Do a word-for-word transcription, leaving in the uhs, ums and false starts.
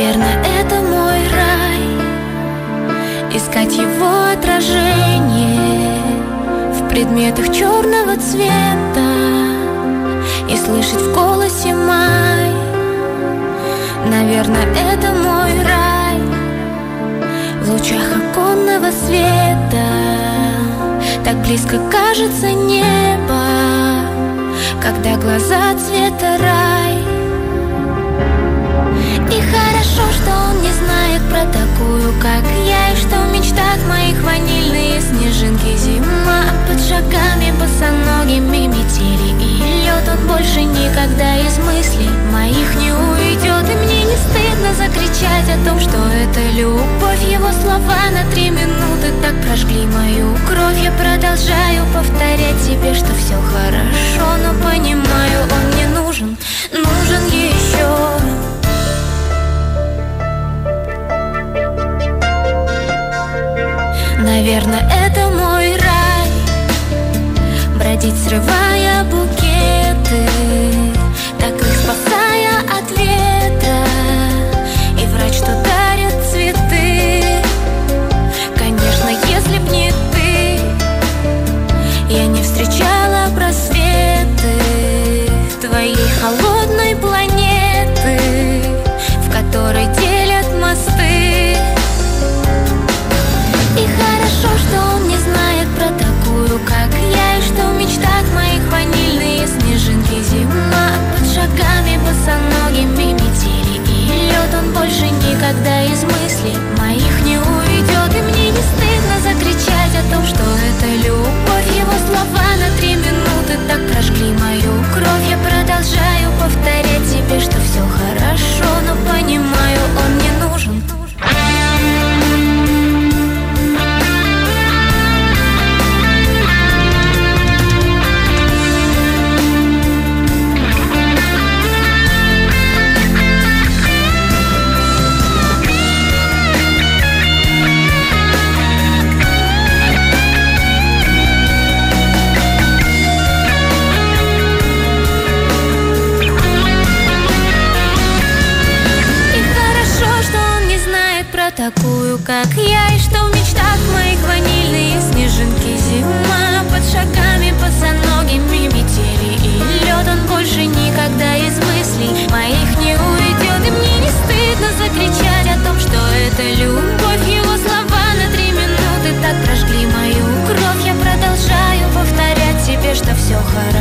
Наверное, это мой рай, искать его отражение в предметах черного цвета и слышать в голосе май. Наверное, это мой рай, в лучах оконного света так близко кажется небо, когда глаза цвета рай. И хорошо, что он не знает про такую, как я, и что в мечтах моих ванильные снежинки зима, под шагами босоногими метели и лед. Он больше никогда из мыслей моих не уйдет, и мне не стыдно закричать о том, что это любовь. Его слова на три минуты так прожгли мою кровь. Я продолжаю повторять себе, что все хорошо, но понимаю, он мне нужен, нужен еще. Наверное, это мой рай, бродить, срывая букеты, так их спасая от ветра, и врать, что дарят цветы. Конечно, если б не ты, я не встречала просветы твоей холодной планеты, в которой делят мосты. И хорошо, что он не знает про такую, как я, и что в мечтах моих ванильные снежинки зима, под шагами босоногими метели и лед. Он больше никогда из мыслей моих не уйдет, и мне не стыдно закричать о том, что это любовь. Его слова на три минуты так прожгли мою кровь. Я продолжаю повторять себе, что все хорошо, но понимаю, он мне нужен. Такую, как я, и что в мечтах моих ванильные снежинки зима, под шагами босоногими метели и лед. Он больше никогда из мыслей моих не уйдет, и мне не стыдно закричать о том, что это любовь. Его слова на три минуты так прожгли мою кровь. Я продолжаю повторять себе, что все хорошо.